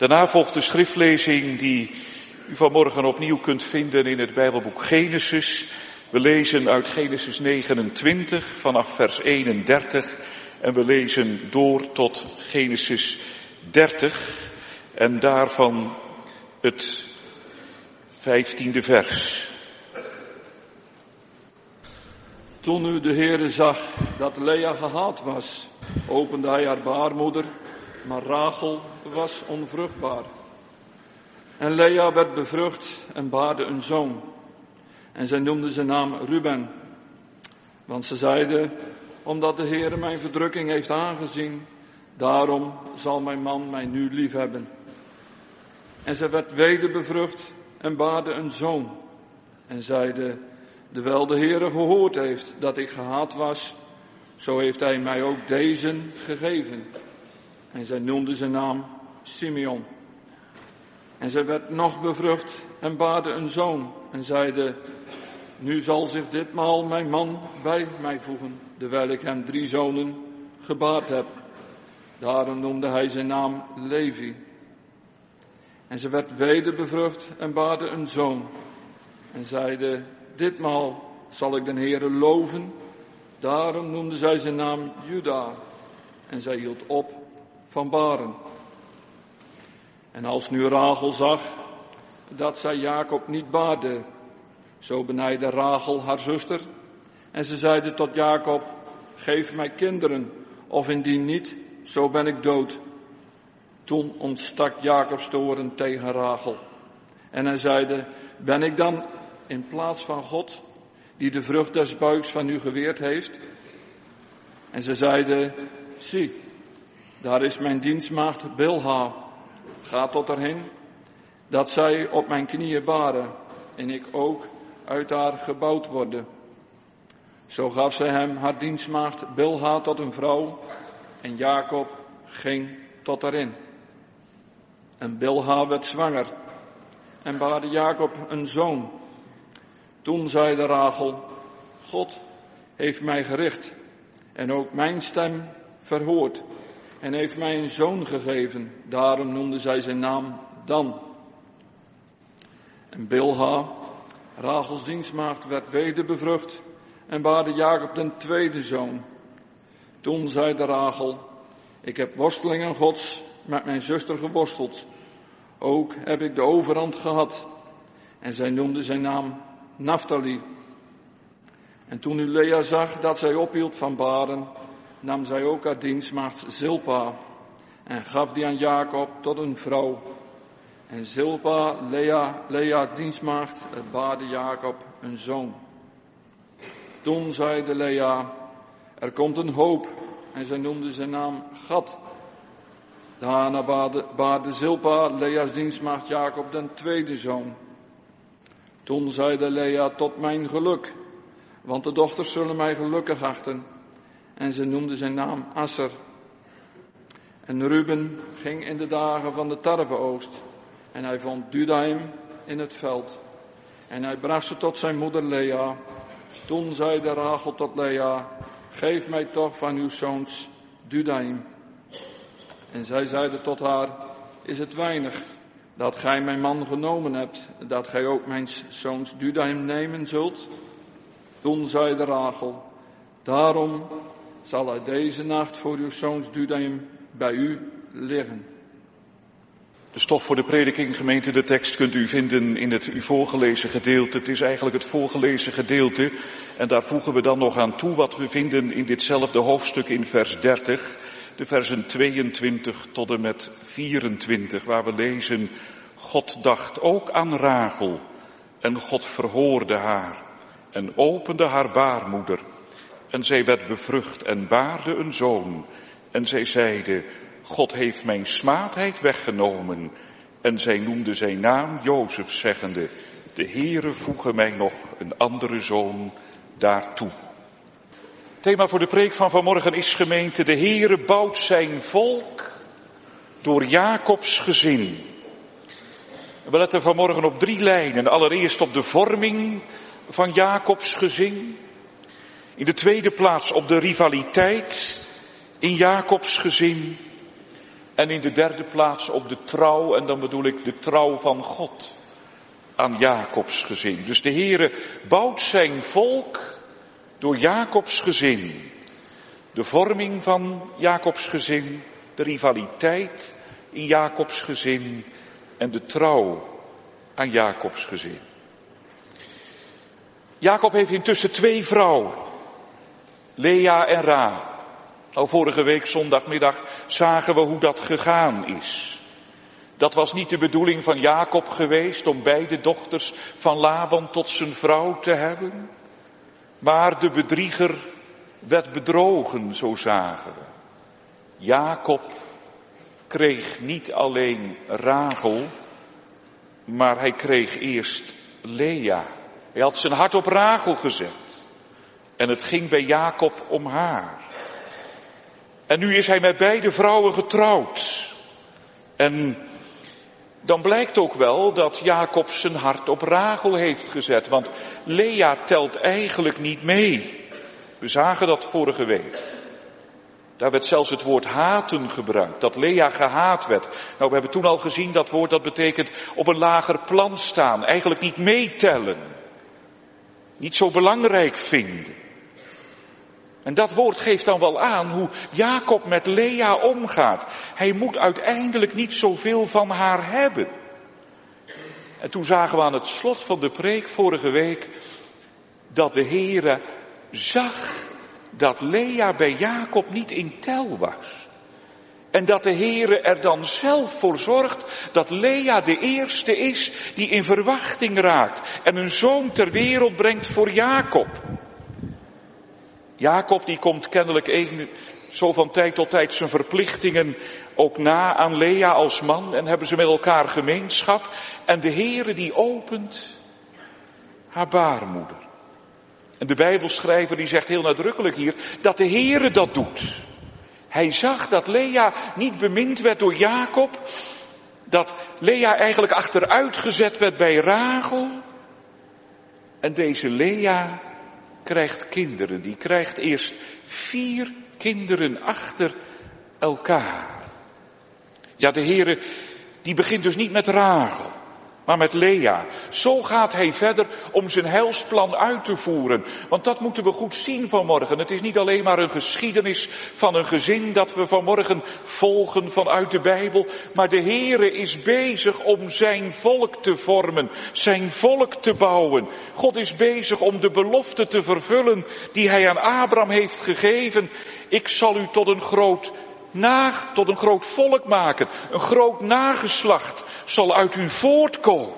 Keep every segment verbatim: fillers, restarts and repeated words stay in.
Daarna volgt de schriftlezing die u vanmorgen opnieuw kunt vinden in het Bijbelboek Genesis. We lezen uit Genesis negenentwintig vanaf vers eenendertig en we lezen door tot Genesis dertig en daarvan het vijftiende vers. Toen nu de Heere zag dat Lea gehaat was, opende hij haar baarmoeder, maar Rachel was onvruchtbaar. En Lea werd bevrucht en baarde een zoon. En zij noemde zijn naam Ruben. Want ze zeide, omdat de Heere mijn verdrukking heeft aangezien, daarom zal mijn man mij nu lief hebben. En zij werd weder bevrucht en baarde een zoon. En zeide, dewijl de Heere gehoord heeft dat ik gehaat was, zo heeft hij mij ook deze gegeven. En zij noemde zijn naam Simeon. En zij werd nog bevrucht en baarde een zoon. En zeide, nu zal zich ditmaal mijn man bij mij voegen, terwijl ik hem drie zonen gebaard heb. Daarom noemde hij zijn naam Levi. En ze werd weder bevrucht en baarde een zoon. En zeide, ditmaal zal ik den Heere loven. Daarom noemde zij zijn naam Juda. En zij hield op van baren. En als nu Rachel zag dat zij Jacob niet baarde, zo benijdde Rachel haar zuster. En ze zeide tot Jacob, geef mij kinderen, of indien niet, zo ben ik dood. Toen ontstak Jacob's toorn tegen Rachel. En hij zeide, ben ik dan in plaats van God, die de vrucht des buiks van u geweerd heeft? En ze zeide, zie, daar is mijn dienstmaagd Bilha. Ga tot haar heen, dat zij op mijn knieën baren, en ik ook uit haar gebouwd worden. Zo gaf zij hem haar dienstmaagd Bilha tot een vrouw, en Jacob ging tot haar in. En Bilha werd zwanger, en baarde Jacob een zoon. Toen zeide Rachel, God heeft mij gericht, en ook mijn stem verhoord, en heeft mij een zoon gegeven. Daarom noemde zij zijn naam Dan. En Bilha, Rachels dienstmaagd, werd weder bevrucht en baarde Jacob den tweede zoon. Toen zeide Rachel, ik heb worstelingen Gods met mijn zuster geworsteld. Ook heb ik de overhand gehad. En zij noemde zijn naam Naphtali. En toen nu Lea zag dat zij ophield van baren, nam zij ook haar dienstmaagd Zilpa en gaf die aan Jacob tot een vrouw. En Zilpa, Lea, Lea dienstmaagd, baarde Jacob een zoon. Toen zeide Lea, er komt een hoop, en zij noemde zijn naam Gad. Daarna baarde, baarde Zilpa, Lea's dienstmaagd, Jacob den tweede zoon. Toen zeide Lea, tot mijn geluk, want de dochters zullen mij gelukkig achten. En ze noemde zijn naam Asser. En Ruben ging in de dagen van de tarweoogst. En hij vond Dudaim in het veld. En hij bracht ze tot zijn moeder Lea. Toen zeide Rachel tot Lea, geef mij toch van uw zoons Dudaim. En zij zeide tot haar, is het weinig dat gij mijn man genomen hebt, dat gij ook mijn zoons Dudaim nemen zult? Toen zeide Rachel, daarom zal hij deze nacht voor uw zoons Dudaim bij u liggen. De stof voor de prediking, gemeente, de tekst kunt u vinden in het u voorgelezen gedeelte. Het is eigenlijk het voorgelezen gedeelte en daar voegen we dan nog aan toe wat we vinden in ditzelfde hoofdstuk in vers dertig, de versen tweeëntwintig tot en met vierentwintig, waar we lezen, God dacht ook aan Rachel en God verhoorde haar en opende haar baarmoeder. En zij werd bevrucht en baarde een zoon. En zij zeide, God heeft mijn smaadheid weggenomen. En zij noemde zijn naam Jozef, zeggende, de Heere voege mij nog een andere zoon daartoe. Thema voor de preek van vanmorgen is, gemeente, de Heere bouwt zijn volk door Jacobs gezin. We letten vanmorgen op drie lijnen. Allereerst op de vorming van Jacobs gezin. In de tweede plaats op de rivaliteit in Jacobs gezin. En in de derde plaats op de trouw, en dan bedoel ik de trouw van God aan Jacobs gezin. Dus de Heere bouwt zijn volk door Jacobs gezin. De vorming van Jacobs gezin, de rivaliteit in Jacobs gezin en de trouw aan Jacobs gezin. Jacob heeft intussen twee vrouwen, Lea en Rachel. Nou, vorige week zondagmiddag zagen we hoe dat gegaan is. Dat was niet de bedoeling van Jacob geweest om beide dochters van Laban tot zijn vrouw te hebben. Maar de bedrieger werd bedrogen, zo zagen we. Jacob kreeg niet alleen Rachel, maar hij kreeg eerst Lea. Hij had zijn hart op Rachel gezet. En het ging bij Jacob om haar. En nu is hij met beide vrouwen getrouwd. En dan blijkt ook wel dat Jacob zijn hart op Rachel heeft gezet. Want Lea telt eigenlijk niet mee. We zagen dat vorige week. Daar werd zelfs het woord haten gebruikt. Dat Lea gehaat werd. Nou, we hebben toen al gezien dat woord dat betekent op een lager plan staan. Eigenlijk niet meetellen. Niet zo belangrijk vinden. En dat woord geeft dan wel aan hoe Jacob met Lea omgaat. Hij moet uiteindelijk niet zoveel van haar hebben. En toen zagen we aan het slot van de preek vorige week dat de Heere zag dat Lea bij Jacob niet in tel was. En dat de Heere er dan zelf voor zorgt dat Lea de eerste is die in verwachting raakt en een zoon ter wereld brengt voor Jacob. Jacob die komt kennelijk een, zo van tijd tot tijd zijn verplichtingen ook na aan Lea als man en hebben ze met elkaar gemeenschap. En de Heere die opent haar baarmoeder. En de Bijbelschrijver die zegt heel nadrukkelijk hier dat de Heere dat doet. Hij zag dat Lea niet bemind werd door Jacob, dat Lea eigenlijk achteruitgezet werd bij Rachel. En deze Lea krijgt kinderen. Die krijgt eerst vier kinderen achter elkaar. Ja, de Heere, die begint dus niet met Rachel, maar met Lea. Zo gaat hij verder om zijn heilsplan uit te voeren. Want dat moeten we goed zien vanmorgen. Het is niet alleen maar een geschiedenis van een gezin dat we vanmorgen volgen vanuit de Bijbel. Maar de Heere is bezig om zijn volk te vormen, zijn volk te bouwen. God is bezig om de belofte te vervullen die hij aan Abraham heeft gegeven. Ik zal u tot een groot Na, tot een groot volk maken. Een groot nageslacht zal uit u voortkomen.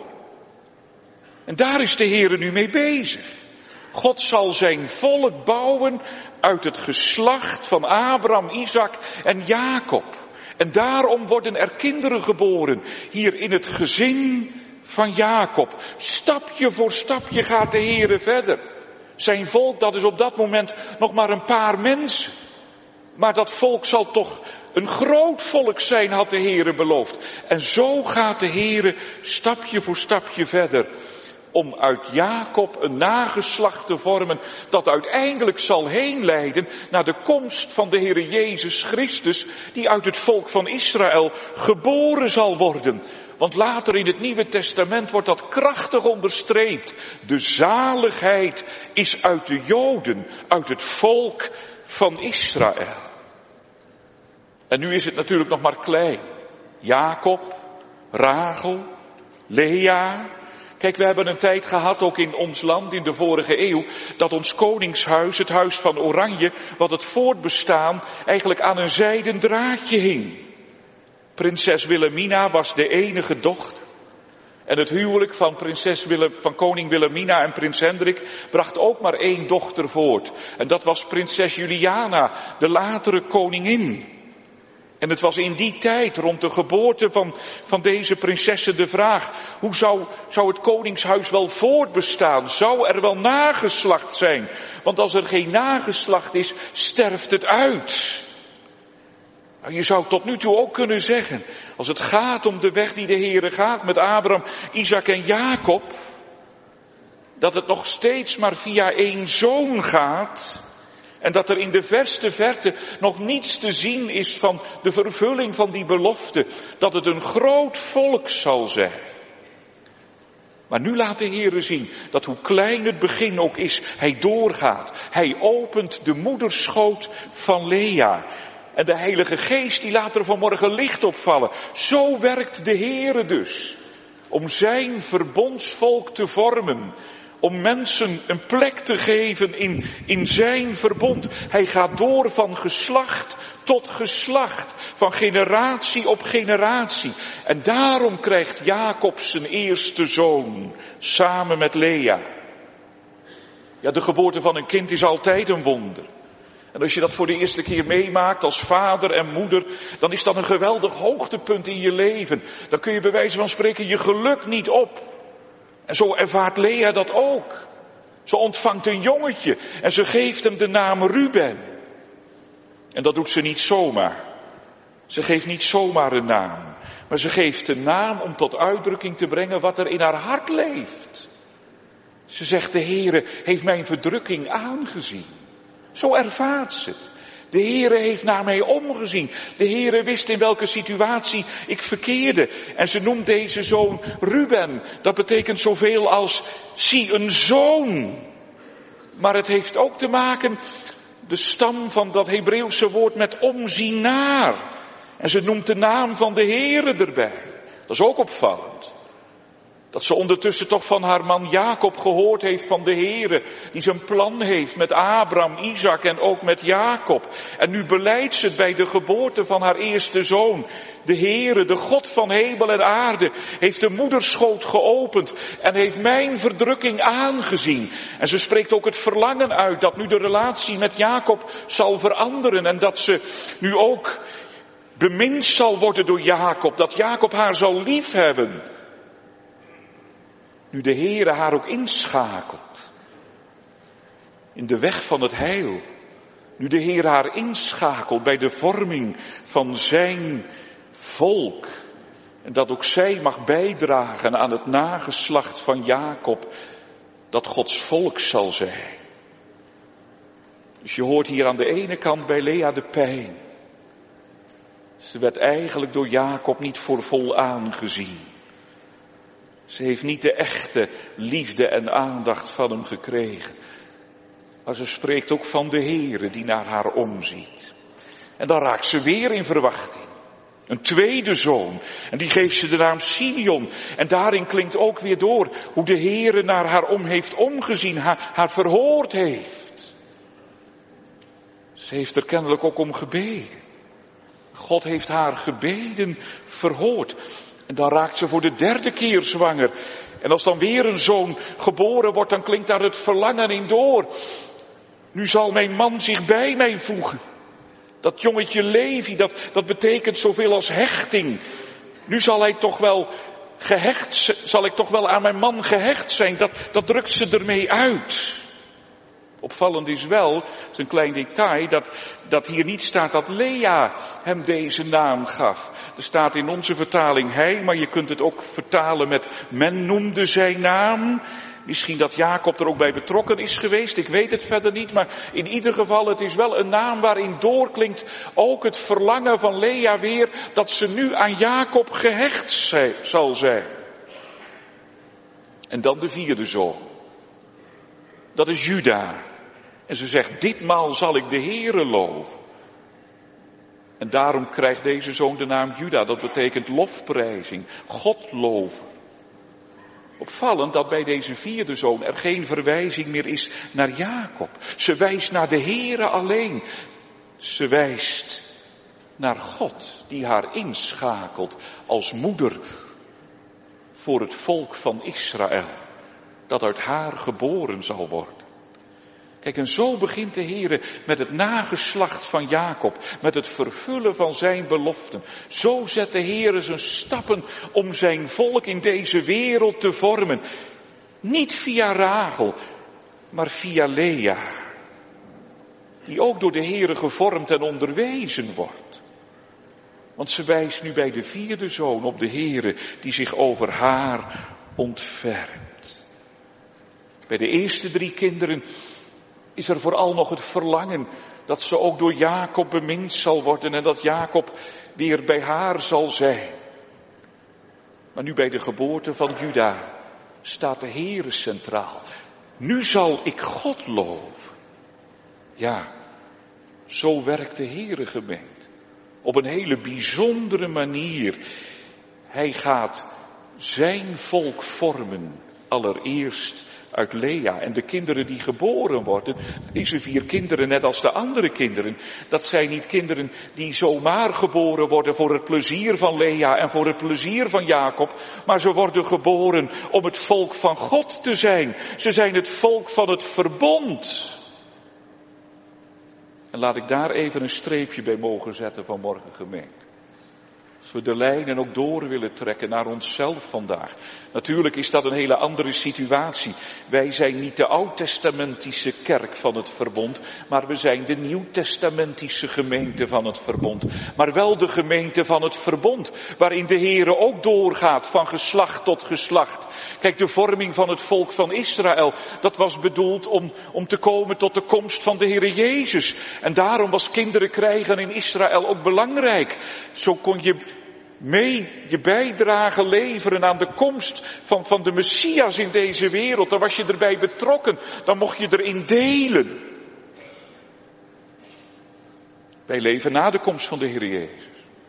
En daar is de Heere nu mee bezig. God zal zijn volk bouwen uit het geslacht van Abraham, Isaac en Jacob. En daarom worden er kinderen geboren hier in het gezin van Jacob. Stapje voor stapje gaat de Heere verder. Zijn volk, dat is op dat moment nog maar een paar mensen. Maar dat volk zal toch een groot volk zijn, had de Heere beloofd. En zo gaat de Heere stapje voor stapje verder. Om uit Jacob een nageslacht te vormen dat uiteindelijk zal heen leiden naar de komst van de Heere Jezus Christus, die uit het volk van Israël geboren zal worden. Want later in het Nieuwe Testament wordt dat krachtig onderstreept. De zaligheid is uit de Joden, uit het volk van Israël. En nu is het natuurlijk nog maar klein. Jacob, Rachel, Lea. Kijk, we hebben een tijd gehad, ook in ons land, in de vorige eeuw, dat ons koningshuis, het huis van Oranje, wat het voortbestaan, eigenlijk aan een zijden draadje hing. Prinses Wilhelmina was de enige dochter. En het huwelijk van, prinses Willem, van koning Wilhelmina en prins Hendrik bracht ook maar één dochter voort. En dat was prinses Juliana, de latere koningin. En het was in die tijd, rond de geboorte van, van deze prinsessen, de vraag: hoe zou, zou het koningshuis wel voortbestaan? Zou er wel nageslacht zijn? Want als er geen nageslacht is, sterft het uit. Nou, je zou tot nu toe ook kunnen zeggen, als het gaat om de weg die de Heere gaat met Abraham, Isaac en Jacob, dat het nog steeds maar via één zoon gaat. En dat er in de verste verte nog niets te zien is van de vervulling van die belofte. Dat het een groot volk zal zijn. Maar nu laat de Heere zien dat hoe klein het begin ook is, hij doorgaat. Hij opent de moederschoot van Lea. En de Heilige Geest die laat er vanmorgen licht op vallen. Zo werkt de Heere dus. Om zijn verbondsvolk te vormen. Om mensen een plek te geven in, in zijn verbond. Hij gaat door van geslacht tot geslacht. Van generatie op generatie. En daarom krijgt Jacob zijn eerste zoon. Samen met Lea. Ja, de geboorte van een kind is altijd een wonder. En als je dat voor de eerste keer meemaakt als vader en moeder, dan is dat een geweldig hoogtepunt in je leven. Dan kun je bij wijze van spreken je geluk niet op. En zo ervaart Lea dat ook. Ze ontvangt een jongetje en ze geeft hem de naam Ruben. En dat doet ze niet zomaar. Ze geeft niet zomaar een naam. Maar ze geeft een naam om tot uitdrukking te brengen wat er in haar hart leeft. Ze zegt, de Heere heeft mijn verdrukking aangezien. Zo ervaart ze het. De Heere heeft naar mij omgezien. De Heere wist in welke situatie ik verkeerde. En ze noemt deze zoon Ruben. Dat betekent zoveel als, zie een zoon. Maar het heeft ook te maken, de stam van dat Hebreeuwse woord, met omzien naar. En ze noemt de naam van de Heere erbij. Dat is ook opvallend. Dat ze ondertussen toch van haar man Jacob gehoord heeft van de Heere, die zijn plan heeft met Abraham, Isaac en ook met Jacob. En nu beleidt ze het bij de geboorte van haar eerste zoon. De Heere, de God van hemel en aarde, heeft de moederschoot geopend en heeft mijn verdrukking aangezien. En ze spreekt ook het verlangen uit dat nu de relatie met Jacob zal veranderen en dat ze nu ook bemind zal worden door Jacob, dat Jacob haar zal liefhebben. Nu de Heere haar ook inschakelt in de weg van het heil. Nu de Heere haar inschakelt bij de vorming van zijn volk. En dat ook zij mag bijdragen aan het nageslacht van Jacob, dat Gods volk zal zijn. Dus je hoort hier aan de ene kant bij Lea de pijn. Ze werd eigenlijk door Jacob niet voor vol aangezien. Ze heeft niet de echte liefde en aandacht van hem gekregen. Maar ze spreekt ook van de Heere die naar haar omziet. En dan raakt ze weer in verwachting. Een tweede zoon. En die geeft ze de naam Simeon. En daarin klinkt ook weer door hoe de Heere naar haar om heeft omgezien. Haar, haar verhoord heeft. Ze heeft er kennelijk ook om gebeden. God heeft haar gebeden verhoord. En dan raakt ze voor de derde keer zwanger. En als dan weer een zoon geboren wordt, dan klinkt daar het verlangen in door. Nu zal mijn man zich bij mij voegen. Dat jongetje Levi, dat, dat betekent zoveel als hechting. Nu zal hij toch wel gehecht, zal ik toch wel aan mijn man gehecht zijn. Dat, dat drukt ze ermee uit. Opvallend is wel, het is een klein detail, dat, dat hier niet staat dat Lea hem deze naam gaf. Er staat in onze vertaling hij, maar je kunt het ook vertalen met men noemde zijn naam. Misschien dat Jacob er ook bij betrokken is geweest, ik weet het verder niet. Maar in ieder geval, het is wel een naam waarin doorklinkt ook het verlangen van Lea weer dat ze nu aan Jacob gehecht zij, zal zijn. En dan de vierde zoon. Dat is Juda. En ze zegt, ditmaal zal ik de Heere loven. En daarom krijgt deze zoon de naam Juda. Dat betekent lofprijzing, God loven. Opvallend dat bij deze vierde zoon er geen verwijzing meer is naar Jacob. Ze wijst naar de Heere alleen. Ze wijst naar God die haar inschakelt als moeder voor het volk van Israël. Dat uit haar geboren zal worden. Kijk, en zo begint de Heere met het nageslacht van Jacob, met het vervullen van zijn beloften. Zo zet de Heere zijn stappen om zijn volk in deze wereld te vormen. Niet via Rachel, maar via Lea. Die ook door de Heere gevormd en onderwezen wordt. Want ze wijst nu bij de vierde zoon op de Heere die zich over haar ontfermt. Bij de eerste drie kinderen Is er vooral nog het verlangen dat ze ook door Jacob bemind zal worden en dat Jacob weer bij haar zal zijn. Maar nu bij de geboorte van Juda staat de Heere centraal. Nu zal ik God loven. Ja, zo werkt de Heere gemeente. Op een hele bijzondere manier. Hij gaat zijn volk vormen, allereerst uit Lea. En de kinderen die geboren worden, deze vier kinderen net als de andere kinderen, dat zijn niet kinderen die zomaar geboren worden voor het plezier van Lea en voor het plezier van Jacob, maar ze worden geboren om het volk van God te zijn. Ze zijn het volk van het verbond. En laat ik daar even een streepje bij mogen zetten vanmorgen, gemeente. Als we de lijnen ook door willen trekken naar onszelf vandaag. Natuurlijk is dat een hele andere situatie. Wij zijn niet de oud-testamentische kerk van het verbond, maar we zijn de nieuw-testamentische gemeente van het verbond. Maar wel de gemeente van het verbond, waarin de Heere ook doorgaat van geslacht tot geslacht. Kijk, de vorming van het volk van Israël, dat was bedoeld om, om te komen tot de komst van de Heere Jezus. En daarom was kinderen krijgen in Israël ook belangrijk. Zo kon je mee je bijdrage leveren aan de komst van, van de Messias in deze wereld. Dan was je erbij betrokken, dan mocht je erin delen. Wij leven na de komst van de Heer Jezus.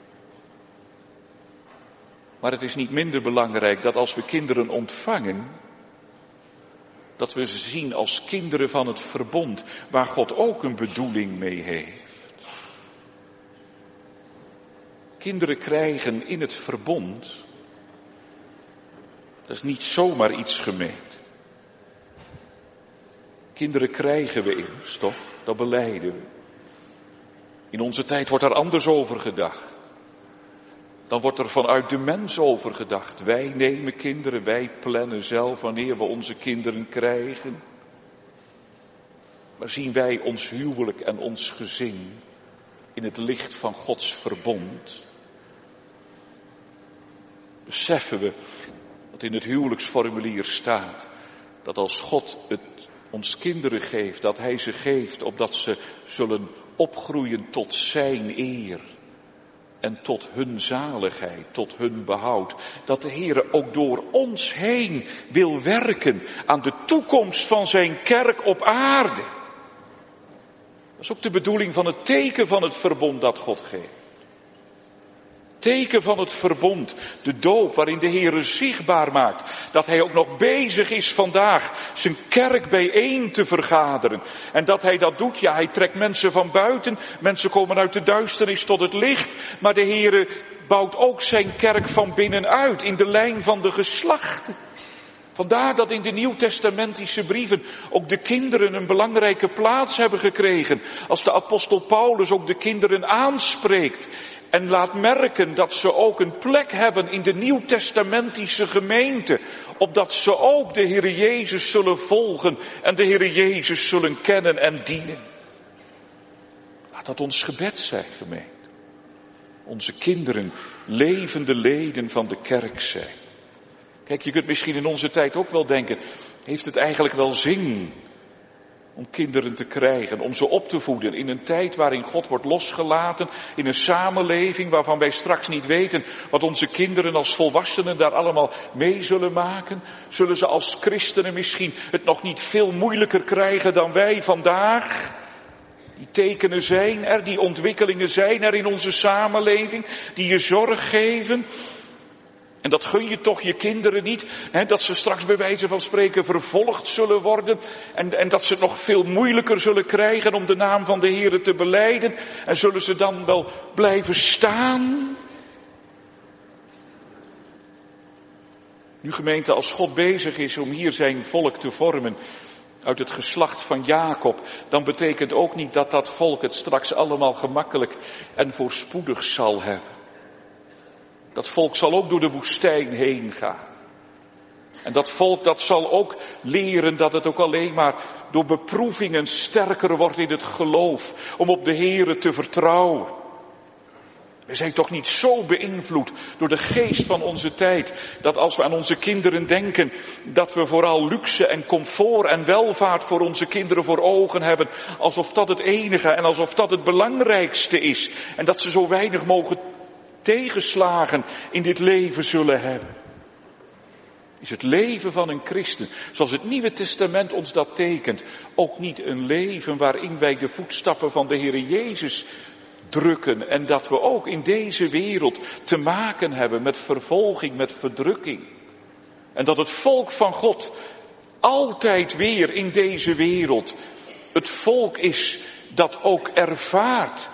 Maar het is niet minder belangrijk dat als we kinderen ontvangen, dat we ze zien als kinderen van het verbond, waar God ook een bedoeling mee heeft. Kinderen krijgen in het verbond, dat is niet zomaar iets gemeend. Kinderen krijgen we immers, toch? Dat belijden we. In onze tijd wordt er anders over gedacht. Dan wordt er vanuit de mens over gedacht. Wij nemen kinderen, wij plannen zelf wanneer we onze kinderen krijgen. Maar zien wij ons huwelijk en ons gezin in het licht van Gods verbond? Beseffen we wat in het huwelijksformulier staat, dat als God het ons kinderen geeft, dat Hij ze geeft opdat ze zullen opgroeien tot zijn eer en tot hun zaligheid, tot hun behoud. Dat de Heere ook door ons heen wil werken aan de toekomst van zijn kerk op aarde. Dat is ook de bedoeling van het teken van het verbond dat God geeft. Teken van het verbond, de doop waarin de Heere zichtbaar maakt dat Hij ook nog bezig is vandaag zijn kerk bijeen te vergaderen. En dat Hij dat doet, ja, Hij trekt mensen van buiten, mensen komen uit de duisternis tot het licht, maar de Heere bouwt ook zijn kerk van binnenuit in de lijn van de geslachten. Vandaar dat in de nieuwtestamentische brieven ook de kinderen een belangrijke plaats hebben gekregen. Als de apostel Paulus ook de kinderen aanspreekt en laat merken dat ze ook een plek hebben in de nieuwtestamentische gemeente. Opdat ze ook de Heere Jezus zullen volgen en de Heere Jezus zullen kennen en dienen. Laat dat ons gebed zijn, gemeente. Onze kinderen levende leden van de kerk zijn. Kijk, je kunt misschien in onze tijd ook wel denken, heeft het eigenlijk wel zin om kinderen te krijgen, om ze op te voeden in een tijd waarin God wordt losgelaten, in een samenleving waarvan wij straks niet weten wat onze kinderen als volwassenen daar allemaal mee zullen maken? Zullen ze als christenen misschien het nog niet veel moeilijker krijgen dan wij vandaag? Die tekenen zijn er, die ontwikkelingen zijn er in onze samenleving, die je zorg geven. En dat gun je toch je kinderen niet, hè, dat ze straks bij wijze van spreken vervolgd zullen worden. En, en dat ze het nog veel moeilijker zullen krijgen om de naam van de Heere te belijden. En zullen ze dan wel blijven staan? Nu gemeente, als God bezig is om hier zijn volk te vormen uit het geslacht van Jacob, dan betekent ook niet dat dat volk het straks allemaal gemakkelijk en voorspoedig zal hebben. Dat volk zal ook door de woestijn heen gaan. En dat volk dat zal ook leren dat het ook alleen maar door beproevingen sterker wordt in het geloof. Om op de Heere te vertrouwen. We zijn toch niet zo beïnvloed door de geest van onze tijd, dat als we aan onze kinderen denken, dat we vooral luxe en comfort en welvaart voor onze kinderen voor ogen hebben, alsof dat het enige en alsof dat het belangrijkste is. En dat ze zo weinig mogen tegenslagen in dit leven zullen hebben. Is het leven van een christen, zoals het Nieuwe Testament ons dat tekent, ook niet een leven waarin wij de voetstappen van de Heere Jezus drukken en dat we ook in deze wereld te maken hebben met vervolging, met verdrukking. En dat het volk van God altijd weer in deze wereld het volk is dat ook ervaart.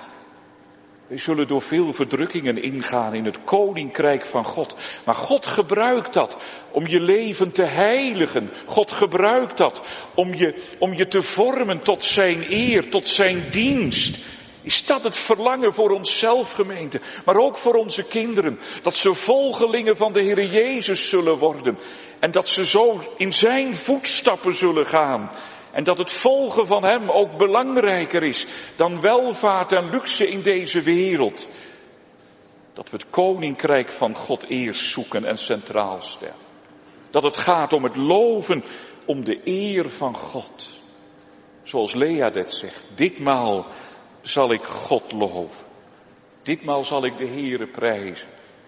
We zullen door veel verdrukkingen ingaan in het koninkrijk van God. Maar God gebruikt dat om je leven te heiligen. God gebruikt dat om je, om je te vormen tot zijn eer, tot zijn dienst. Is dat het verlangen voor onszelf, gemeente, maar ook voor onze kinderen, dat ze volgelingen van de Heere Jezus zullen worden en dat ze zo in zijn voetstappen zullen gaan en dat het volgen van hem ook belangrijker is dan welvaart en luxe in deze wereld. Dat we het koninkrijk van God eerst zoeken en centraal stellen. Dat het gaat om het loven, om de eer van God. Zoals Lea dit zegt, ditmaal zal ik God loven. Ditmaal zal ik de Heere prijzen.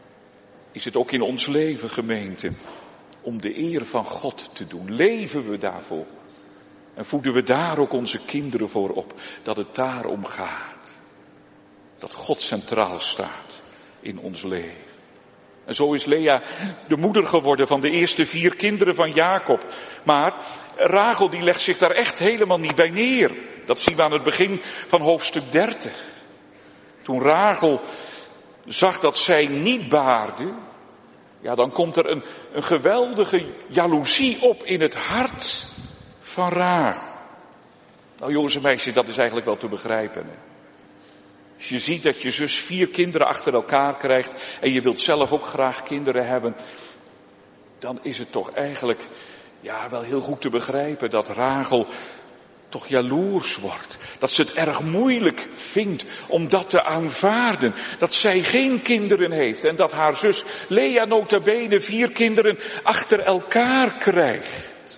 Is het ook in ons leven, gemeente, om de eer van God te doen? Leven we daarvoor? En voeden we daar ook onze kinderen voor op, dat het daarom gaat. Dat God centraal staat in ons leven. En zo is Lea de moeder geworden van de eerste vier kinderen van Jacob. Maar Rachel die legt zich daar echt helemaal niet bij neer. Dat zien we aan het begin van hoofdstuk dertig. Toen Rachel zag dat zij niet baarde, ja, dan komt er een, een geweldige jaloezie op in het hart van Rachel. Nou jongens en meisjes, dat is eigenlijk wel te begrijpen. Hè? Als je ziet dat je zus vier kinderen achter elkaar krijgt en je wilt zelf ook graag kinderen hebben, dan is het toch eigenlijk ja, wel heel goed te begrijpen dat Rachel toch jaloers wordt. Dat ze het erg moeilijk vindt om dat te aanvaarden. Dat zij geen kinderen heeft en dat haar zus Lea nota bene vier kinderen achter elkaar krijgt.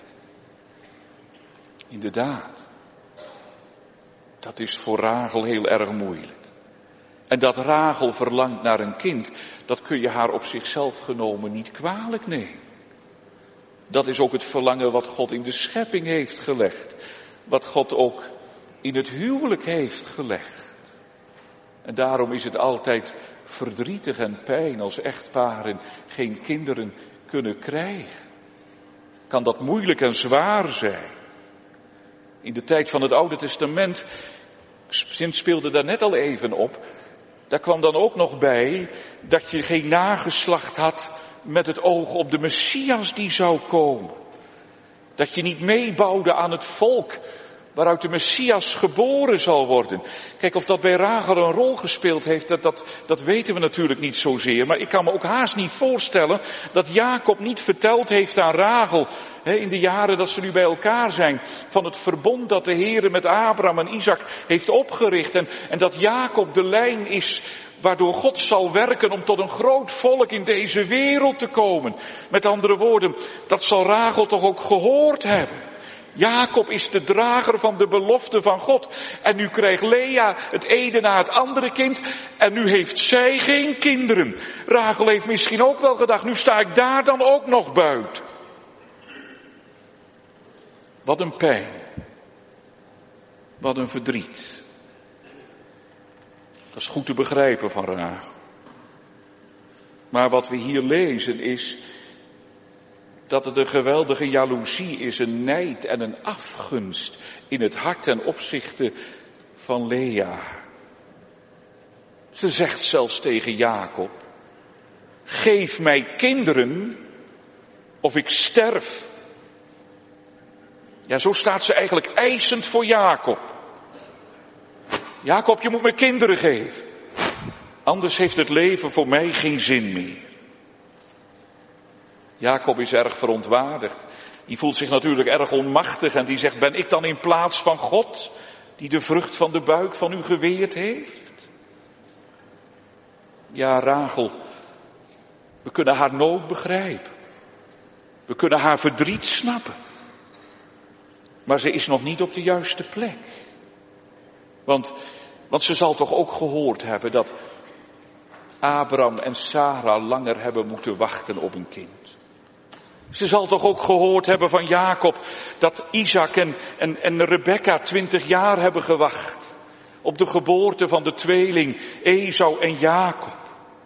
Inderdaad, dat is voor Rachel heel erg moeilijk. En dat Rachel verlangt naar een kind, dat kun je haar op zichzelf genomen niet kwalijk nemen. Dat is ook het verlangen wat God in de schepping heeft gelegd. Wat God ook in het huwelijk heeft gelegd. En daarom is het altijd verdrietig en pijn als echtparen geen kinderen kunnen krijgen. Kan dat moeilijk en zwaar zijn. In de tijd van het Oude Testament, Sint speelde daar net al even op, daar kwam dan ook nog bij dat je geen nageslacht had met het oog op de Messias die zou komen. Dat je niet meebouwde aan het volk waaruit de Messias geboren zal worden. Kijk, of dat bij Rachel een rol gespeeld heeft, dat, dat, dat weten we natuurlijk niet zozeer. Maar ik kan me ook haast niet voorstellen dat Jacob niet verteld heeft aan Rachel, hè, in de jaren dat ze nu bij elkaar zijn, van het verbond dat de Heere met Abraham en Isaac heeft opgericht. En, en dat Jacob de lijn is waardoor God zal werken om tot een groot volk in deze wereld te komen. Met andere woorden, dat zal Rachel toch ook gehoord hebben. Jacob is de drager van de belofte van God. En nu krijgt Lea het ene na het andere kind. En nu heeft zij geen kinderen. Rachel heeft misschien ook wel gedacht, nu sta ik daar dan ook nog buiten. Wat een pijn. Wat een verdriet. Dat is goed te begrijpen van Rachel. Maar wat we hier lezen is dat het een geweldige jaloezie is, een nijd en een afgunst in het hart ten opzichte van Lea. Ze zegt zelfs tegen Jacob, geef mij kinderen of ik sterf. Ja, zo staat ze eigenlijk eisend voor Jacob. Jacob, je moet me kinderen geven. Anders heeft het leven voor mij geen zin meer. Jacob is erg verontwaardigd. Die voelt zich natuurlijk erg onmachtig en die zegt, ben ik dan in plaats van God die de vrucht van de buik van u geweerd heeft? Ja, Rachel, we kunnen haar nood begrijpen. We kunnen haar verdriet snappen. Maar ze is nog niet op de juiste plek. Want, want ze zal toch ook gehoord hebben dat Abraham en Sarah langer hebben moeten wachten op een kind. Ze zal toch ook gehoord hebben van Jacob dat Isaac en, en, en Rebekka twintig jaar hebben gewacht op de geboorte van de tweeling Esau en Jacob.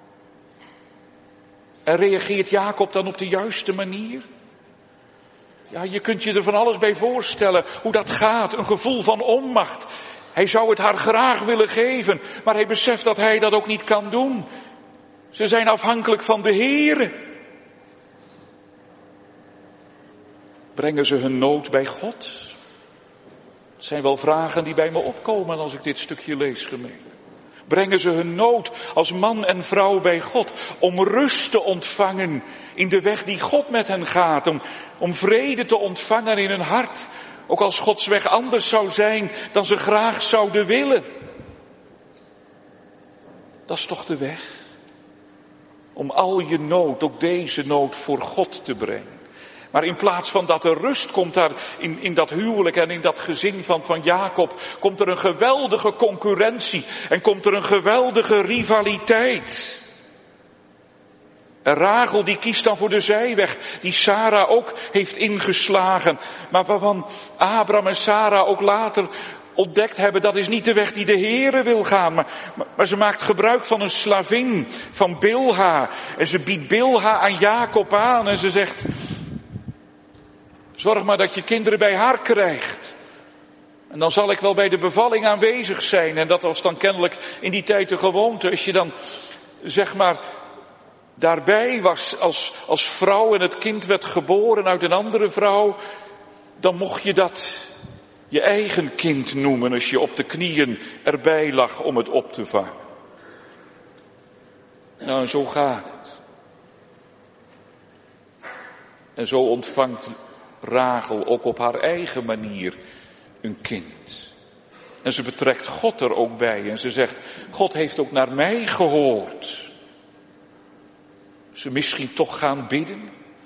En reageert Jacob dan op de juiste manier? Ja, je kunt je er van alles bij voorstellen hoe dat gaat, een gevoel van onmacht. Hij zou het haar graag willen geven, maar hij beseft dat hij dat ook niet kan doen. Ze zijn afhankelijk van de Heere. Brengen ze hun nood bij God? Het zijn wel vragen die bij me opkomen als ik dit stukje lees, gemeente. Brengen ze hun nood als man en vrouw bij God om rust te ontvangen in de weg die God met hen gaat, om, om vrede te ontvangen in hun hart, ook als Gods weg anders zou zijn dan ze graag zouden willen. Dat is toch de weg? Om al je nood, ook deze nood, voor God te brengen. Maar in plaats van dat er rust komt daar in, in dat huwelijk en in dat gezin van, van Jacob, komt er een geweldige concurrentie en komt er een geweldige rivaliteit. En Rachel die kiest dan voor de zijweg, die Sarah ook heeft ingeslagen. Maar waarvan Abraham en Sarah ook later ontdekt hebben, dat is niet de weg die de Heere wil gaan. Maar, maar, maar ze maakt gebruik van een slavin, van Bilha. En ze biedt Bilha aan Jacob aan en ze zegt: zorg maar dat je kinderen bij haar krijgt. En dan zal ik wel bij de bevalling aanwezig zijn. En dat was dan kennelijk in die tijd de gewoonte. Als je dan, zeg maar, daarbij was als, als vrouw en het kind werd geboren uit een andere vrouw, dan mocht je dat je eigen kind noemen als je op de knieën erbij lag om het op te vangen. Nou, en zo gaat het. En zo ontvangt Rachel ook op haar eigen manier een kind. En ze betrekt God er ook bij en ze zegt: God heeft ook naar mij gehoord. Ze misschien toch gaan bidden?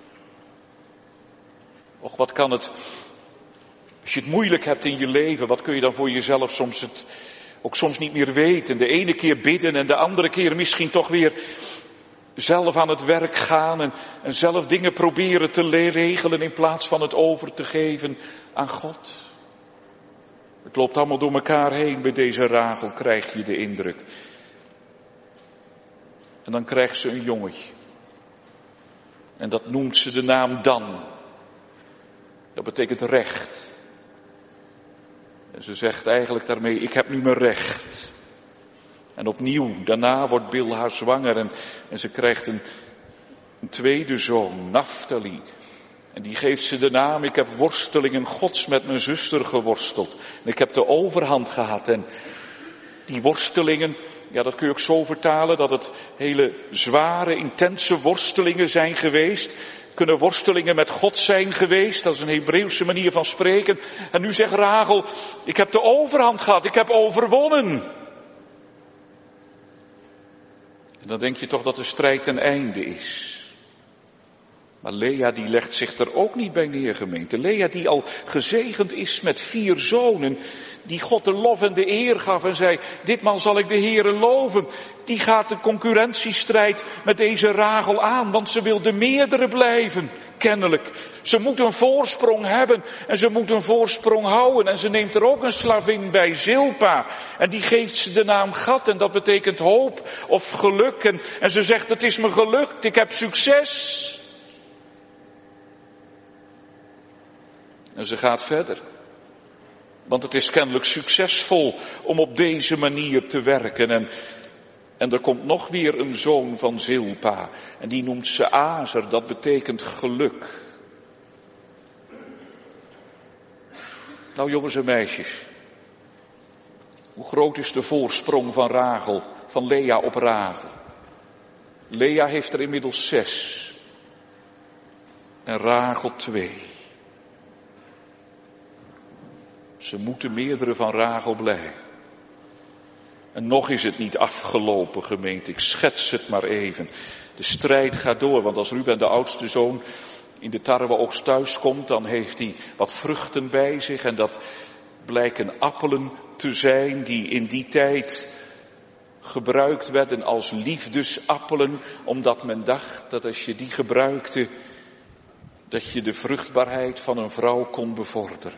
Och, wat kan het, als je het moeilijk hebt in je leven, wat kun je dan voor jezelf soms het ook soms niet meer weten. De ene keer bidden en de andere keer misschien toch weer zelf aan het werk gaan en, en zelf dingen proberen te regelen in plaats van het over te geven aan God. Het loopt allemaal door elkaar heen bij deze Rachel, krijg je de indruk. En dan krijgt ze een jongetje. En dat noemt ze de naam Dan. Dat betekent recht. En ze zegt eigenlijk daarmee: ik heb nu mijn recht. En opnieuw, daarna wordt Bilha zwanger en, en ze krijgt een, een tweede zoon, Naphtali. En die geeft ze de naam: ik heb worstelingen Gods met mijn zuster geworsteld. En ik heb de overhand gehad. En die worstelingen, ja, dat kun je ook zo vertalen, dat het hele zware, intense worstelingen zijn geweest. Kunnen worstelingen met God zijn geweest, dat is een Hebreeuwse manier van spreken. En nu zegt Rachel: ik heb de overhand gehad, ik heb overwonnen. En dan denk je toch dat de strijd ten einde is. Maar Lea die legt zich er ook niet bij neer, gemeente. Lea die al gezegend is met vier zonen, die God de lof en de eer gaf en zei: ditmaal zal ik de Heere loven. Die gaat de concurrentiestrijd met deze Rachel aan, want ze wil de meerdere blijven, kennelijk. Ze moet een voorsprong hebben en ze moet een voorsprong houden. En ze neemt er ook een slavin bij, Zilpa. En die geeft ze de naam Gad en dat betekent hoop of geluk. En, en ze zegt: het is me gelukt, ik heb succes. En ze gaat verder. Want het is kennelijk succesvol om op deze manier te werken. En, en er komt nog weer een zoon van Zilpa. En die noemt ze Azer, dat betekent geluk. Nou, jongens en meisjes. Hoe groot is de voorsprong van Rachel, van Lea op Rachel? Lea heeft er inmiddels zes. En Rachel twee. Ze moeten meerdere van Rachel blijven. En nog is het niet afgelopen, gemeente. Ik schets het maar even. De strijd gaat door, want als Ruben, de oudste zoon, in de tarweoogst thuis komt, dan heeft hij wat vruchten bij zich. En dat blijken appelen te zijn die in die tijd gebruikt werden als liefdesappelen. Omdat men dacht dat als je die gebruikte, dat je de vruchtbaarheid van een vrouw kon bevorderen.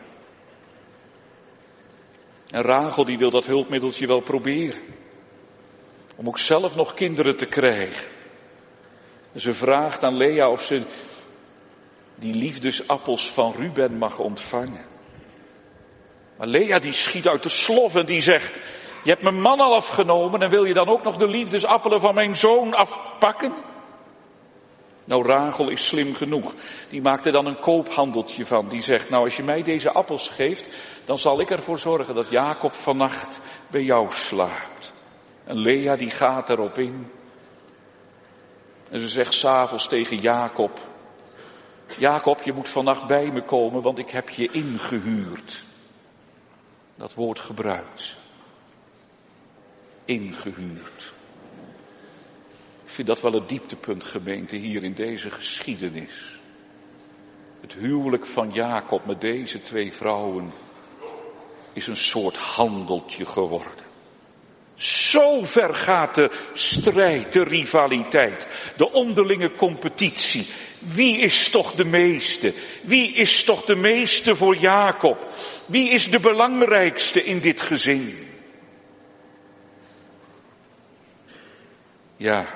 En Rachel die wil dat hulpmiddeltje wel proberen. Om ook zelf nog kinderen te krijgen. En ze vraagt aan Lea of ze die liefdesappels van Ruben mag ontvangen. Maar Lea die schiet uit de slof en die zegt, je hebt mijn man al afgenomen en wil je dan ook nog de liefdesappelen van mijn zoon afpakken? Nou, Rachel is slim genoeg. Die maakt er dan een koophandeltje van. Die zegt, nou als je mij deze appels geeft, dan zal ik ervoor zorgen dat Jacob vannacht bij jou slaapt. En Lea die gaat erop in. En ze zegt 's avonds tegen Jacob, Jacob, je moet vannacht bij me komen, want ik heb je ingehuurd. Dat woord gebruikt ze. Ingehuurd. Ik vind dat wel het dieptepunt, gemeente, hier in deze geschiedenis. Het huwelijk van Jacob met deze twee vrouwen is een soort handeltje geworden. Zo ver gaat de strijd, de rivaliteit, de onderlinge competitie. Wie is toch de meeste? Wie is toch de meeste voor Jacob? Wie is de belangrijkste in dit gezin? Ja,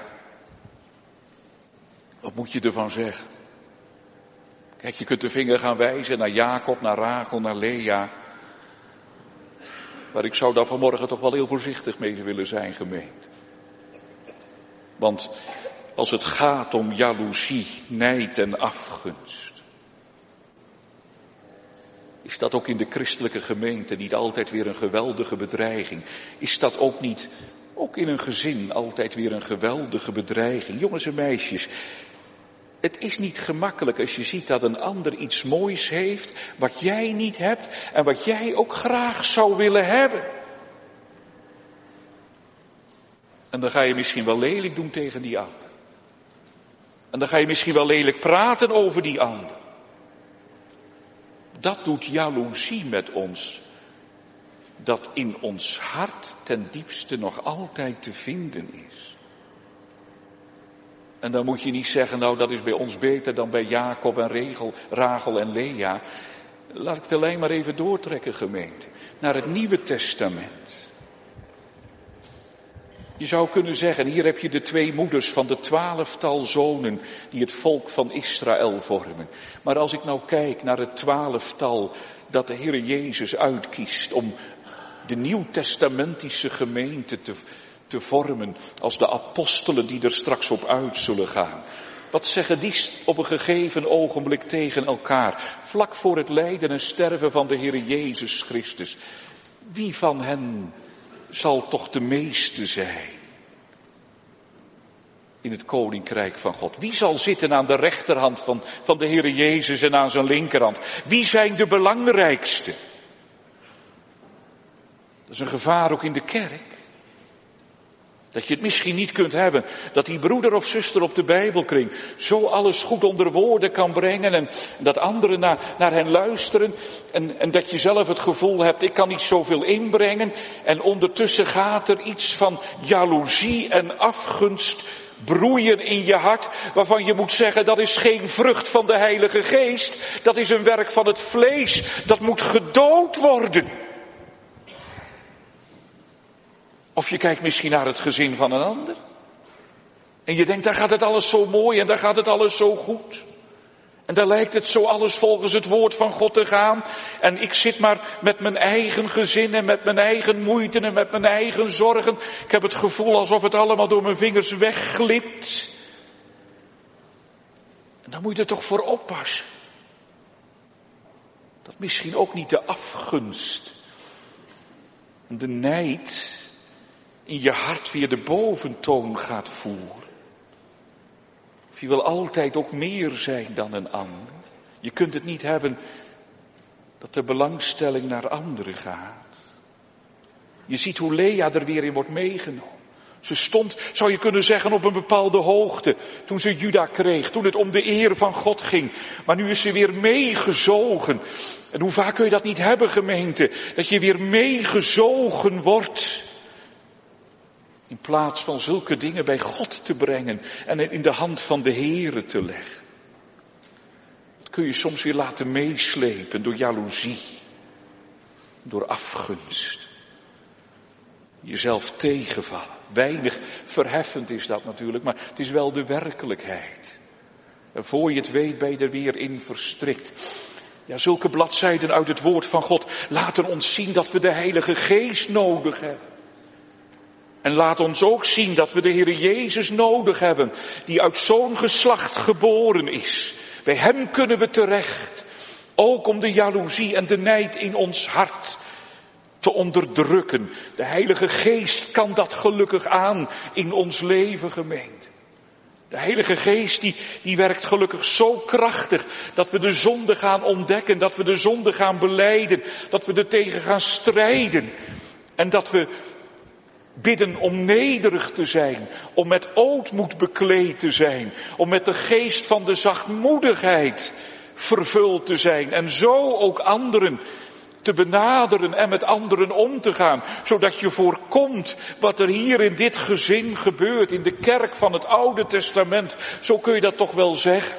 wat moet je ervan zeggen? Kijk, je kunt de vinger gaan wijzen naar Jacob, naar Rachel, naar Lea. Maar ik zou daar vanmorgen toch wel heel voorzichtig mee willen zijn, gemeente. Want als het gaat om jaloezie, nijd en afgunst, is dat ook in de christelijke gemeente niet altijd weer een geweldige bedreiging? Is dat ook niet, ook in een gezin, altijd weer een geweldige bedreiging? Jongens en meisjes, het is niet gemakkelijk als je ziet dat een ander iets moois heeft, wat jij niet hebt en wat jij ook graag zou willen hebben. En dan ga je misschien wel lelijk doen tegen die ander. En dan ga je misschien wel lelijk praten over die ander. Dat doet jaloezie met ons. Dat in ons hart ten diepste nog altijd te vinden is. En dan moet je niet zeggen, nou dat is bij ons beter dan bij Jacob en Rachel, Rachel en Lea. Laat ik de lijn maar even doortrekken, gemeente. Naar het Nieuwe Testament. Je zou kunnen zeggen, hier heb je de twee moeders van de twaalftal zonen die het volk van Israël vormen. Maar als ik nou kijk naar het twaalftal dat de Heer Jezus uitkiest om de nieuwtestamentische gemeente te te vormen als de apostelen die er straks op uit zullen gaan. Wat zeggen die op een gegeven ogenblik tegen elkaar, vlak voor het lijden en sterven van de Heer Jezus Christus? Wie van hen zal toch de meeste zijn in het koninkrijk van God? Wie zal zitten aan de rechterhand van, van de Heer Jezus en aan zijn linkerhand? Wie zijn de belangrijkste? Dat is een gevaar ook in de kerk. Dat je het misschien niet kunt hebben, dat die broeder of zuster op de Bijbelkring zo alles goed onder woorden kan brengen en, en dat anderen naar, naar hen luisteren en, en dat je zelf het gevoel hebt, ik kan niet zoveel inbrengen en ondertussen gaat er iets van jaloezie en afgunst broeien in je hart, waarvan je moet zeggen, dat is geen vrucht van de Heilige Geest, dat is een werk van het vlees, dat moet gedood worden. Of je kijkt misschien naar het gezin van een ander. En je denkt, daar gaat het alles zo mooi en daar gaat het alles zo goed. En daar lijkt het zo alles volgens het woord van God te gaan. En ik zit maar met mijn eigen gezin en met mijn eigen moeite en met mijn eigen zorgen. Ik heb het gevoel alsof het allemaal door mijn vingers wegglipt. En dan moet je er toch voor oppassen. Dat misschien ook niet de afgunst en de nijd in je hart weer de boventoon gaat voeren. Of je wil altijd ook meer zijn dan een ander. Je kunt het niet hebben dat de belangstelling naar anderen gaat. Je ziet hoe Lea er weer in wordt meegenomen. Ze stond, zou je kunnen zeggen, op een bepaalde hoogte toen ze Juda kreeg, toen het om de eer van God ging. Maar nu is ze weer meegezogen. En hoe vaak kun je dat niet hebben, gemeente? Dat je weer meegezogen wordt. In plaats van zulke dingen bij God te brengen en in de hand van de Heere te leggen. Dat kun je soms weer laten meeslepen door jaloezie, door afgunst. Jezelf tegenvallen. Weinig verheffend is dat natuurlijk, maar het is wel de werkelijkheid. En voor je het weet ben je er weer in verstrikt. Ja, zulke bladzijden uit het woord van God laten ons zien dat we de Heilige Geest nodig hebben. En laat ons ook zien dat we de Heere Jezus nodig hebben, die uit zo'n geslacht geboren is. Bij hem kunnen we terecht, ook om de jaloezie en de nijd in ons hart te onderdrukken. De Heilige Geest kan dat gelukkig aan in ons leven, gemeente. De Heilige Geest die, die werkt gelukkig zo krachtig dat we de zonde gaan ontdekken, dat we de zonde gaan belijden, dat we er tegen gaan strijden. En dat we bidden om nederig te zijn, om met ootmoed bekleed te zijn, om met de geest van de zachtmoedigheid vervuld te zijn en zo ook anderen te benaderen en met anderen om te gaan, zodat je voorkomt wat er hier in dit gezin gebeurt, in de kerk van het Oude Testament. Zo kun je dat toch wel zeggen.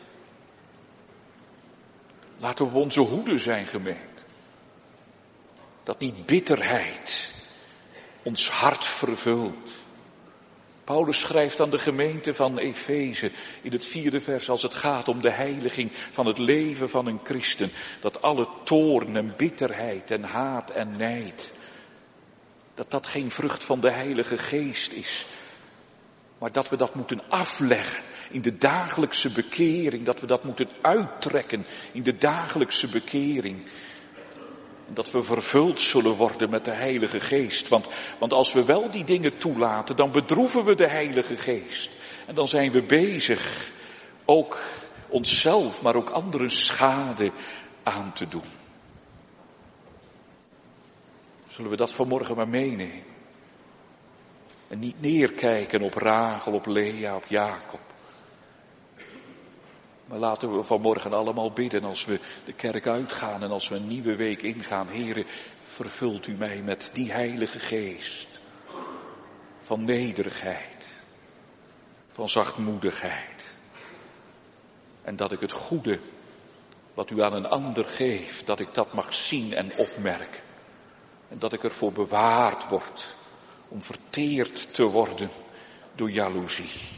Laten we op onze hoede zijn, gemeente. Dat niet bitterheid ons hart vervult. Paulus schrijft aan de gemeente van Efeze in het vierde vers, als het gaat om de heiliging van het leven van een christen, dat alle toorn en bitterheid en haat en nijd, dat dat geen vrucht van de Heilige Geest is, maar dat we dat moeten afleggen in de dagelijkse bekering, dat we dat moeten uittrekken in de dagelijkse bekering. Dat we vervuld zullen worden met de Heilige Geest. Want, want als we wel die dingen toelaten, dan bedroeven we de Heilige Geest. En dan zijn we bezig ook onszelf, maar ook anderen schade aan te doen. Zullen we dat vanmorgen maar meenemen? En niet neerkijken op Rachel, op Lea, op Jacob. Maar laten we vanmorgen allemaal bidden als we de kerk uitgaan en als we een nieuwe week ingaan. Heere, vervult u mij met die Heilige Geest van nederigheid, van zachtmoedigheid. En dat ik het goede wat u aan een ander geeft, dat ik dat mag zien en opmerken. En dat ik ervoor bewaard word om verteerd te worden door jaloezie.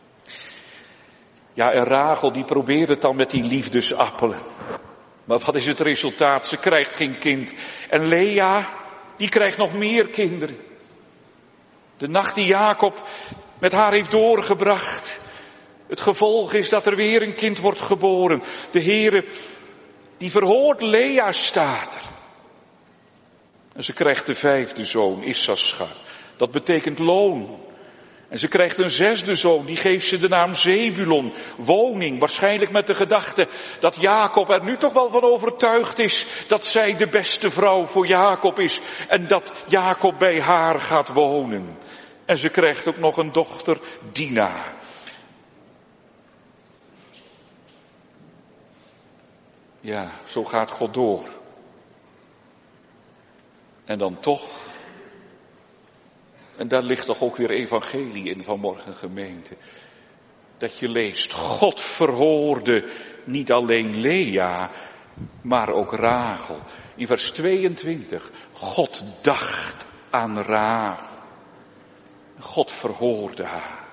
Ja, en Rachel die probeert het dan met die liefdesappelen. Maar wat is het resultaat? Ze krijgt geen kind. En Lea, die krijgt nog meer kinderen. De nacht die Jacob met haar heeft doorgebracht. Het gevolg is dat er weer een kind wordt geboren. De Heere, die verhoort Lea, staat er. En ze krijgt de vijfde zoon, Issachar. Dat betekent loon. En ze krijgt een zesde zoon, die geeft ze de naam Zebulon, woning. Waarschijnlijk met de gedachte dat Jacob er nu toch wel van overtuigd is dat zij de beste vrouw voor Jacob is. En dat Jacob bij haar gaat wonen. En ze krijgt ook nog een dochter, Dina. Ja, zo gaat God door. En dan toch, en daar ligt toch ook weer evangelie in vanmorgen, gemeente, dat je leest, God verhoorde niet alleen Lea, maar ook Rachel. In vers tweeëntwintig, God dacht aan Rachel. God verhoorde haar.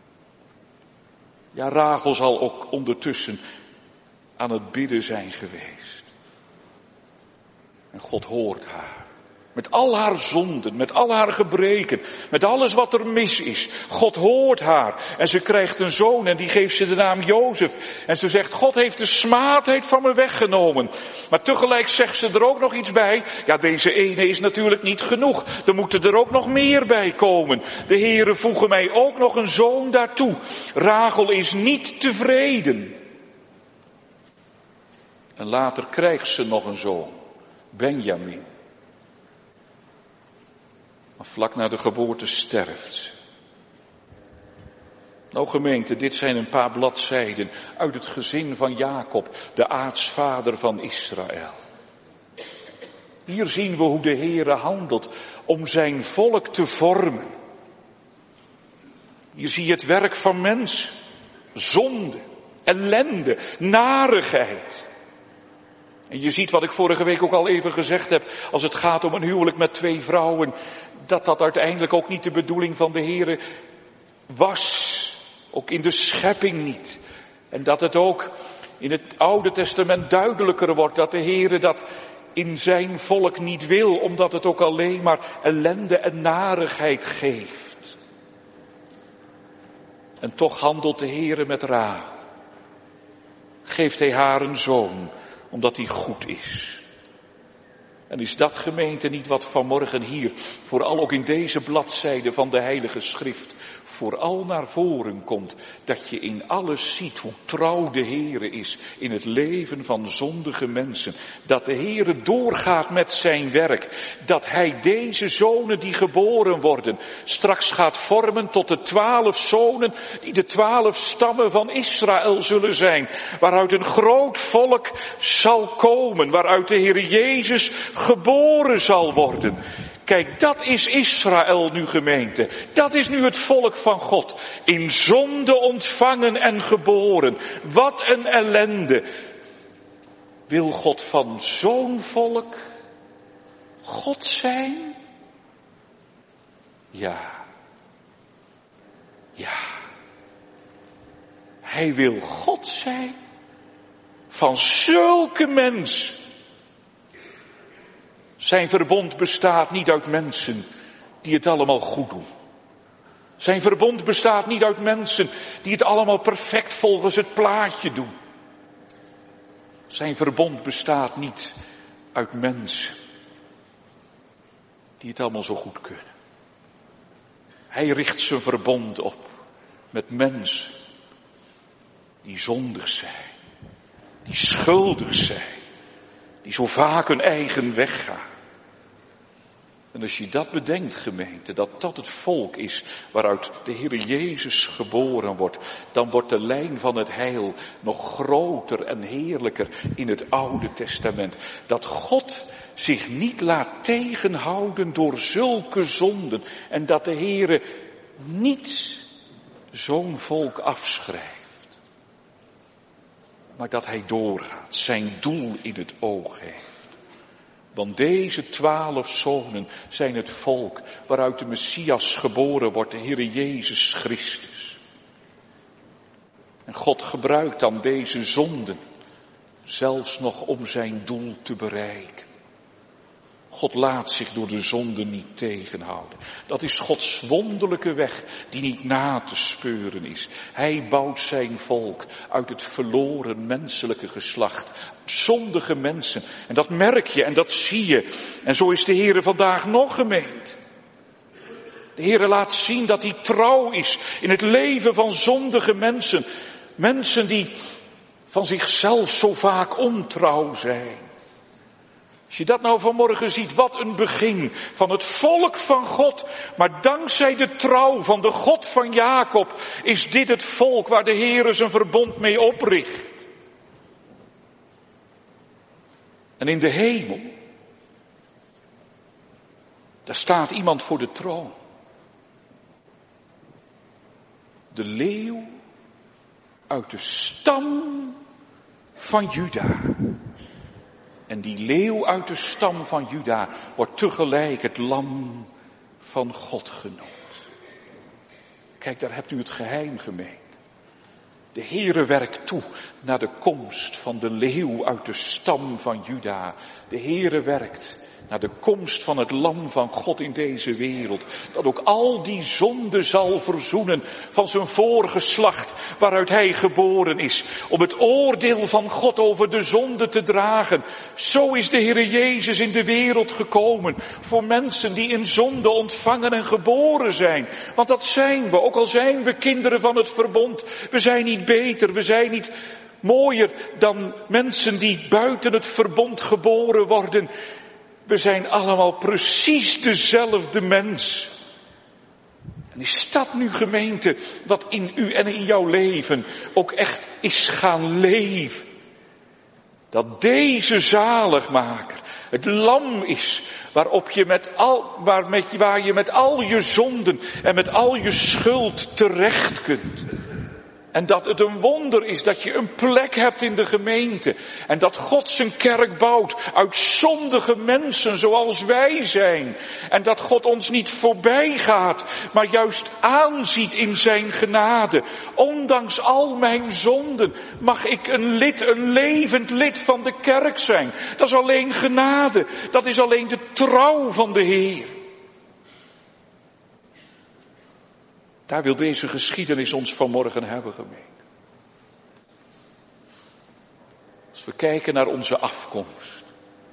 Ja, Rachel zal ook ondertussen aan het bidden zijn geweest. En God hoort haar. Met al haar zonden, met al haar gebreken, met alles wat er mis is. God hoort haar en ze krijgt een zoon en die geeft ze de naam Jozef. En ze zegt, God heeft de smaadheid van me weggenomen. Maar tegelijk zegt ze er ook nog iets bij. Ja, deze ene is natuurlijk niet genoeg. Er moeten er ook nog meer bij komen. De Heere voege mij ook nog een zoon daartoe. Rachel is niet tevreden. En later krijgt ze nog een zoon, Benjamin. Maar vlak na de geboorte sterft ze. Nou gemeente, dit zijn een paar bladzijden uit het gezin van Jacob, de aartsvader van Israël. Hier zien we hoe de Heere handelt om zijn volk te vormen. Hier zie je het werk van mensen, zonde, ellende, narigheid. En je ziet wat ik vorige week ook al even gezegd heb, als het gaat om een huwelijk met twee vrouwen, dat dat uiteindelijk ook niet de bedoeling van de Heere was. Ook in de schepping niet. En dat het ook in het Oude Testament duidelijker wordt dat de Heere dat in zijn volk niet wil, omdat het ook alleen maar ellende en narigheid geeft. En toch handelt de Heere met Rachel. Geeft hij haar een zoon, omdat hij goed is. En is dat, gemeente, niet wat vanmorgen hier, vooral ook in deze bladzijde van de Heilige Schrift, vooral naar voren komt, dat je in alles ziet hoe trouw de Heere is in het leven van zondige mensen. Dat de Heere doorgaat met zijn werk, dat hij deze zonen die geboren worden, straks gaat vormen tot de twaalf zonen die de twaalf stammen van Israël zullen zijn, waaruit een groot volk zal komen, waaruit de Heere Jezus geboren zal worden. Kijk, dat is Israël nu, gemeente. Dat is nu het volk van God. In zonde ontvangen en geboren. Wat een ellende. Wil God van zo'n volk God zijn? Ja. Ja. Hij wil God zijn. Van zulke mensen. Zijn verbond bestaat niet uit mensen die het allemaal goed doen. Zijn verbond bestaat niet uit mensen die het allemaal perfect volgens het plaatje doen. Zijn verbond bestaat niet uit mensen die het allemaal zo goed kunnen. Hij richt zijn verbond op met mensen die zondig zijn, die schuldig zijn, die zo vaak hun eigen weg gaan. En als je dat bedenkt, gemeente, dat dat het volk is waaruit de Heere Jezus geboren wordt, dan wordt de lijn van het heil nog groter en heerlijker in het Oude Testament. Dat God zich niet laat tegenhouden door zulke zonden en dat de Heere niet zo'n volk afschrijft. Maar dat hij doorgaat, zijn doel in het oog heeft. Want deze twaalf zonen zijn het volk waaruit de Messias geboren wordt, de Heere Jezus Christus. En God gebruikt dan deze zonden, zelfs nog om zijn doel te bereiken. God laat zich door de zonde niet tegenhouden. Dat is Gods wonderlijke weg die niet na te speuren is. Hij bouwt zijn volk uit het verloren menselijke geslacht. Zondige mensen. En dat merk je en dat zie je. En zo is de Heere vandaag nog, gemeente. De Heere laat zien dat hij trouw is in het leven van zondige mensen. Mensen die van zichzelf zo vaak ontrouw zijn. Als je dat nou vanmorgen ziet, wat een begin van het volk van God. Maar dankzij de trouw van de God van Jacob is dit het volk waar de Heere zijn verbond mee opricht. En in de hemel, daar staat iemand voor de troon. De leeuw uit de stam van Juda. En die leeuw uit de stam van Juda wordt tegelijk het lam van God genoemd. Kijk, daar hebt u het geheim, gemeente. De Heere werkt toe naar de komst van de leeuw uit de stam van Juda. De Heere werkt naar de komst van het lam van God in deze wereld. Dat ook al die zonde zal verzoenen van zijn voorgeslacht waaruit hij geboren is. Om het oordeel van God over de zonde te dragen. Zo is de Heere Jezus in de wereld gekomen. Voor mensen die in zonde ontvangen en geboren zijn. Want dat zijn we, ook al zijn we kinderen van het verbond. We zijn niet beter, we zijn niet mooier dan mensen die buiten het verbond geboren worden. We zijn allemaal precies dezelfde mens. En is dat nu, gemeente, wat in u en in jouw leven ook echt is gaan leven? Dat deze zaligmaker het lam is waarop je met al, waar, met, waar je met al je zonden en met al je schuld terecht kunt. En dat het een wonder is dat je een plek hebt in de gemeente. En dat God zijn kerk bouwt uit zondige mensen zoals wij zijn. En dat God ons niet voorbij gaat, maar juist aanziet in zijn genade. Ondanks al mijn zonden mag ik een lid, een levend lid van de kerk zijn. Dat is alleen genade. Dat is alleen de trouw van de Heer. Daar wil deze geschiedenis ons vanmorgen hebben, gemeente. Als we kijken naar onze afkomst,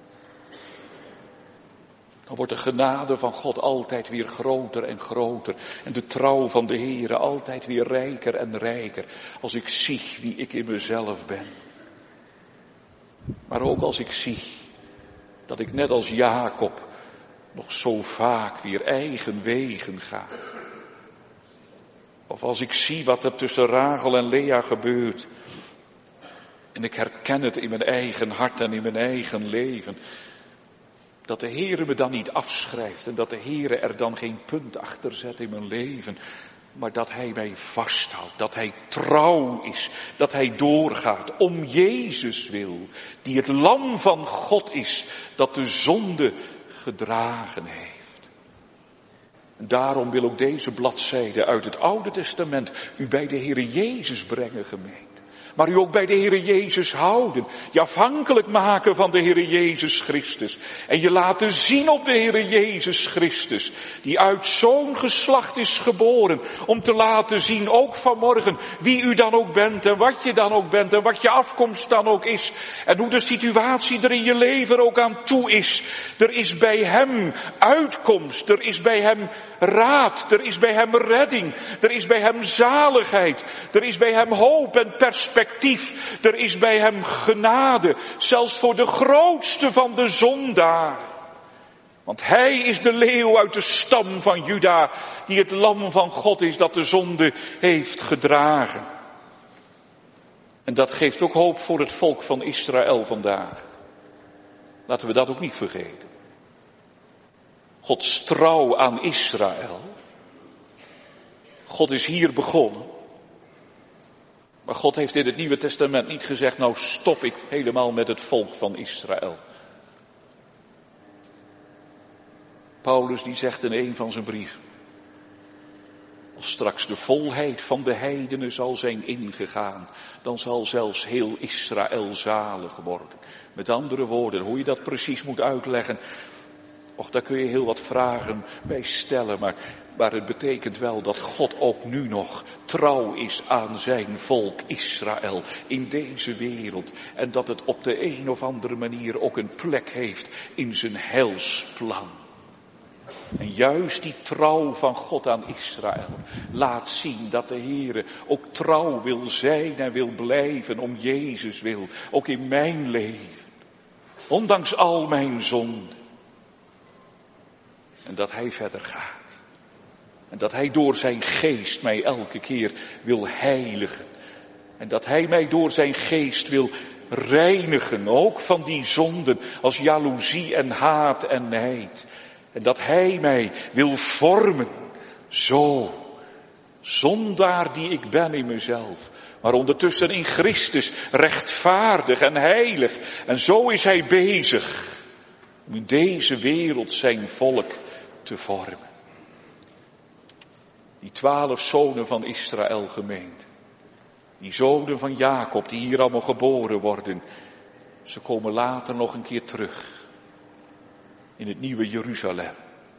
dan wordt de genade van God altijd weer groter en groter. En de trouw van de Heere altijd weer rijker en rijker. Als ik zie wie ik in mezelf ben. Maar ook als ik zie dat ik net als Jacob nog zo vaak weer eigen wegen ga. Of als ik zie wat er tussen Rachel en Lea gebeurt. En ik herken het in mijn eigen hart en in mijn eigen leven. Dat de Heere me dan niet afschrijft. En dat de Heere er dan geen punt achter zet in mijn leven. Maar dat Hij mij vasthoudt. Dat Hij trouw is. Dat Hij doorgaat om Jezus wil. Die het lam van God is. Dat de zonde gedragen heeft. En daarom wil ook deze bladzijde uit het Oude Testament u bij de Heere Jezus brengen, gemeente. Maar u ook bij de Heere Jezus houden. Je afhankelijk maken van de Heere Jezus Christus. En je laten zien op de Heere Jezus Christus. Die uit zo'n geslacht is geboren. Om te laten zien, ook vanmorgen, wie u dan ook bent. En wat je dan ook bent. En wat je afkomst dan ook is. En hoe de situatie er in je leven ook aan toe is. Er is bij hem uitkomst. Er is bij hem raad. Er is bij hem redding. Er is bij hem zaligheid. Er is bij hem hoop en perspectief. Er is bij hem genade, zelfs voor de grootste van de zondaar. Want hij is de leeuw uit de stam van Juda, die het lam van God is dat de zonde heeft gedragen. En dat geeft ook hoop voor het volk van Israël vandaag. Laten we dat ook niet vergeten. Gods trouw aan Israël. God is hier begonnen. Maar God heeft in het Nieuwe Testament niet gezegd, nou stop ik helemaal met het volk van Israël. Paulus die zegt in een van zijn brieven, als straks de volheid van de heidenen zal zijn ingegaan, dan zal zelfs heel Israël zalig worden. Met andere woorden, hoe je dat precies moet uitleggen, och, daar kun je heel wat vragen bij stellen, maar, maar het betekent wel dat God ook nu nog trouw is aan zijn volk Israël in deze wereld. En dat het op de een of andere manier ook een plek heeft in zijn heilsplan. En juist die trouw van God aan Israël laat zien dat de Heere ook trouw wil zijn en wil blijven om Jezus wil. Ook in mijn leven. Ondanks al mijn zonden. En dat hij verder gaat. En dat hij door zijn geest mij elke keer wil heiligen. En dat hij mij door zijn geest wil reinigen. Ook van die zonden als jaloezie en haat en nijd. En dat hij mij wil vormen. Zo. Zondaar die ik ben in mezelf. Maar ondertussen in Christus rechtvaardig en heilig. En zo is hij bezig. Om in deze wereld zijn volk te vormen. Die twaalf zonen van Israël, gemeente. Die zonen van Jacob die hier allemaal geboren worden. Ze komen later nog een keer terug. In het nieuwe Jeruzalem.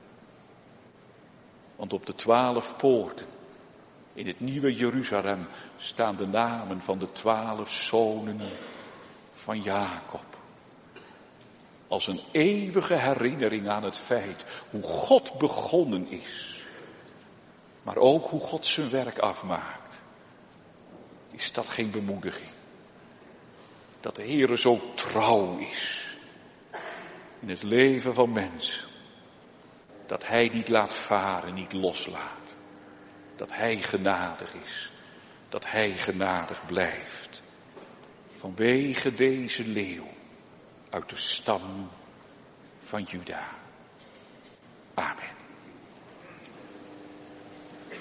Want op de twaalf poorten. In het nieuwe Jeruzalem staan de namen van de twaalf zonen van Jacob. Als een eeuwige herinnering aan het feit hoe God begonnen is. Maar ook hoe God zijn werk afmaakt. Is dat geen bemoediging? Dat de Heere zo trouw is. in het leven van mensen. Dat hij niet laat varen, niet loslaat. Dat hij genadig is. Dat hij genadig blijft. Vanwege deze leeuw uit de stam van Juda. Amen.